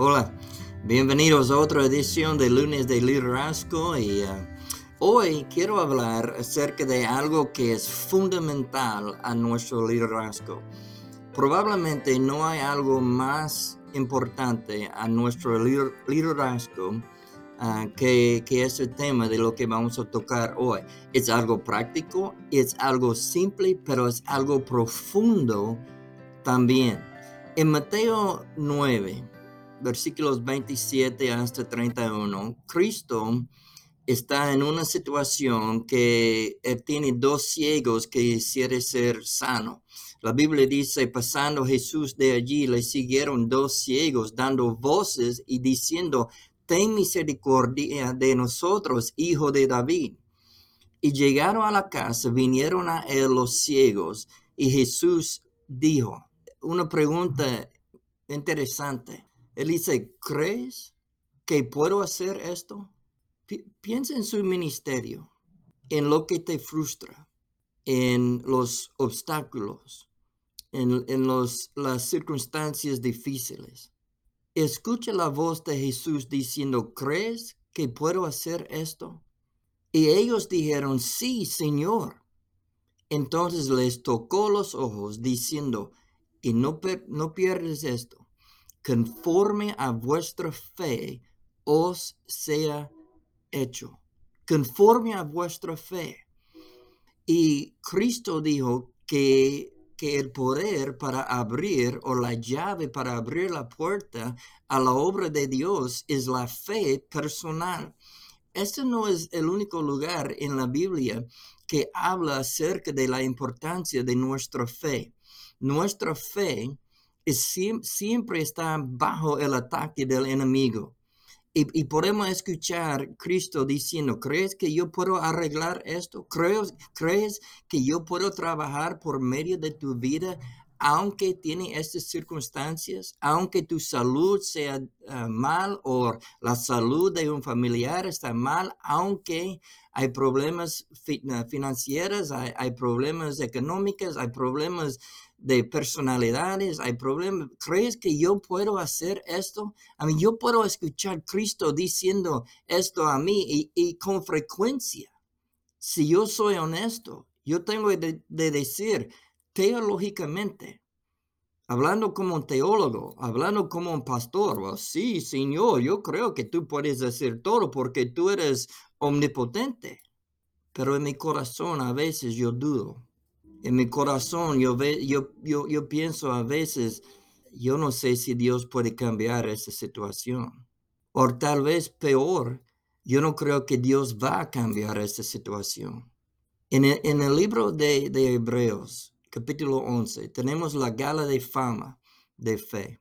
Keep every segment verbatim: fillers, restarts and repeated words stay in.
Hola, bienvenidos a otra edición de Lunes de Liderazgo y uh, hoy quiero hablar acerca de algo que es fundamental a nuestro liderazgo. Probablemente no hay algo más importante a nuestro liderazgo uh, que, que ese tema de lo que vamos a tocar hoy. Es algo práctico, es algo simple, pero es algo profundo también. En Mateo nueve, versículos veintisiete hasta treinta y uno, Cristo está en una situación que él tiene dos ciegos que quiere ser sano. La Biblia dice, pasando Jesús de allí, le siguieron dos ciegos dando voces y diciendo, ten misericordia de nosotros, hijo de David. Y llegaron a la casa, vinieron a él los ciegos, y Jesús dijo, una pregunta interesante. Él dice, ¿crees que puedo hacer esto? Pi- piensa en su ministerio, en lo que te frustra, en los obstáculos, en, en los, las circunstancias difíciles. Escucha la voz de Jesús diciendo, ¿crees que puedo hacer esto? Y ellos dijeron, sí, Señor. Entonces les tocó los ojos diciendo, y no, no pierdes esto, conforme a vuestra fe os sea hecho, conforme a vuestra fe. Y Cristo dijo que, que el poder para abrir o la llave para abrir la puerta a la obra de Dios es la fe personal. Este no es el único lugar en la Biblia que habla acerca de la importancia de nuestra fe. Nuestra fe es, siempre está bajo el ataque del enemigo. Y, y podemos escuchar Cristo diciendo, ¿crees que yo puedo arreglar esto? ¿Crees, ¿Crees que yo puedo trabajar por medio de tu vida aunque tiene estas circunstancias? Aunque tu salud sea uh, mal o la salud de un familiar está mal, aunque hay problemas fi- financieros, hay, hay problemas económicos, hay problemas de personalidades, hay problemas. ¿Crees que yo puedo hacer esto? A mí, yo puedo escuchar a Cristo diciendo esto a mí y, y con frecuencia. Si yo soy honesto, yo tengo de, de decir teológicamente, hablando como un teólogo, hablando como un pastor, well, sí, Señor, yo creo que tú puedes hacer todo porque tú eres omnipotente. Pero en mi corazón a veces yo dudo. En mi corazón yo, ve, yo, yo, yo pienso a veces, yo no sé si Dios puede cambiar esa situación. O tal vez peor, yo no creo que Dios va a cambiar esa situación. En el, en el libro de, de Hebreos, capítulo once, tenemos la gala de fama de fe.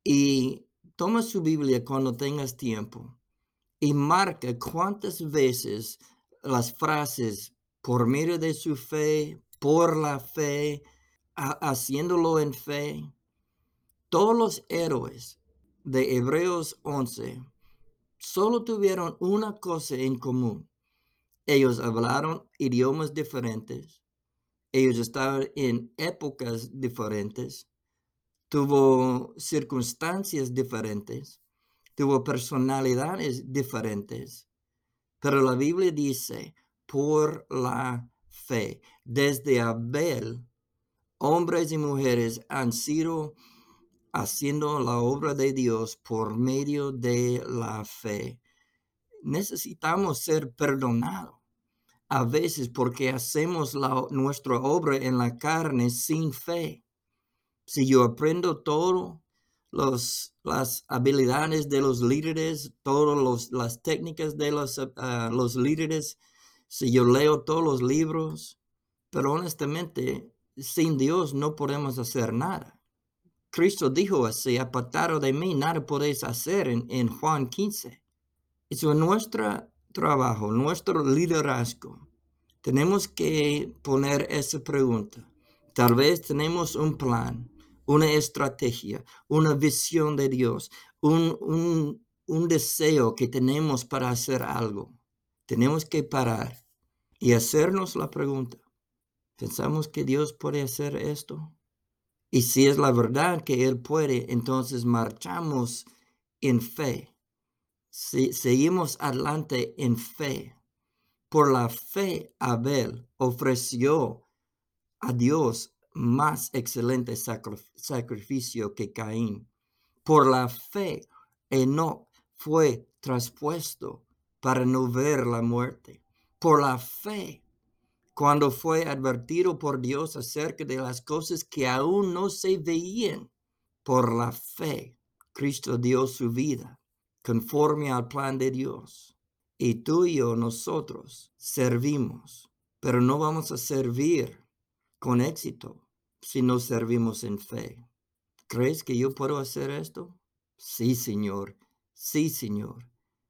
Y toma su Biblia cuando tengas tiempo y marca cuántas veces las frases por medio de su fe, por la fe, ha, haciéndolo en fe. Todos los héroes de Hebreos once solo tuvieron una cosa en común. Ellos hablaron idiomas diferentes. Ellos estaban en épocas diferentes. Tuvo circunstancias diferentes. Tuvo personalidades diferentes. Pero la Biblia dice, por la fe, desde Abel, hombres y mujeres han sido haciendo la obra de Dios por medio de la fe. Necesitamos ser perdonados a veces porque hacemos la, nuestra obra en la carne sin fe. Si yo aprendo todo, los, las habilidades de los líderes, todas las técnicas de los, uh, los líderes, si yo leo todos los libros, pero honestamente, sin Dios no podemos hacer nada. Cristo dijo así, apartado de mí, nada podéis hacer en, en Juan quince. Eso es nuestro trabajo, nuestro liderazgo. Tenemos que poner esa pregunta. Tal vez tenemos un plan, una estrategia, una visión de Dios, un, un, un deseo que tenemos para hacer algo. Tenemos que parar y hacernos la pregunta. ¿Pensamos que Dios puede hacer esto? Y si es la verdad que Él puede, entonces marchamos en fe. Se, seguimos adelante en fe. Por la fe, Abel ofreció a Dios más excelente sacrificio que Caín. Por la fe, Enoc fue traspuesto para no ver la muerte. Por la fe, cuando fue advertido por Dios acerca de las cosas que aún no se veían, por la fe, Cristo dio su vida conforme al plan de Dios. Y tú y yo, nosotros, servimos, pero no vamos a servir con éxito si no servimos en fe. ¿Crees que yo puedo hacer esto? Sí, Señor. Sí, Señor.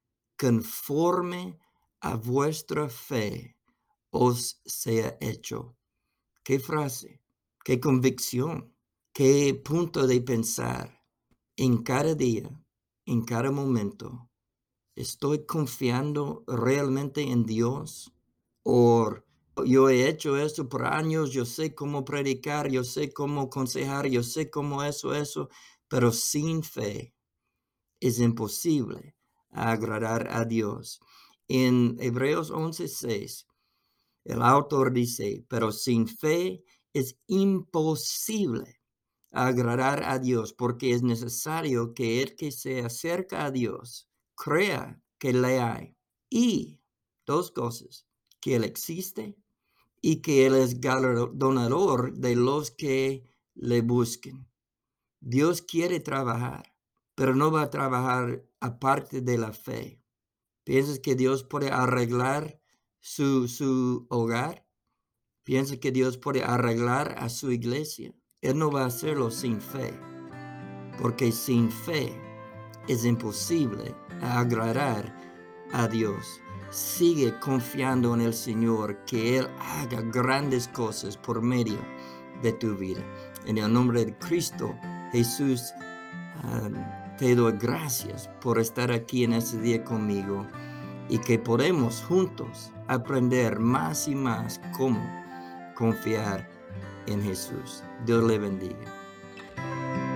Conforme a vuestra fe os sea hecho. ¿Qué frase? ¿Qué convicción? ¿Qué punto de pensar? En cada día, en cada momento, ¿estoy confiando realmente en Dios? ¿O yo he hecho esto por años, yo sé cómo predicar, yo sé cómo aconsejar, yo sé cómo eso, eso, pero sin fe es imposible agradar a Dios? En Hebreos once seis, el autor dice, pero sin fe es imposible agradar a Dios, porque es necesario que el que se acerca a Dios crea que le hay. Y dos cosas, que Él existe y que Él es galardonador de los que le busquen. Dios quiere trabajar, pero no va a trabajar aparte de la fe. ¿Piensas que Dios puede arreglar su, su hogar? ¿Piensas que Dios puede arreglar a su iglesia? Él no va a hacerlo sin fe, porque sin fe es imposible agradar a Dios. Sigue confiando en el Señor, que Él haga grandes cosas por medio de tu vida. En el nombre de Cristo Jesús, um, te doy gracias por estar aquí en este día conmigo y que podemos juntos aprender más y más cómo confiar en Jesús. Dios le bendiga.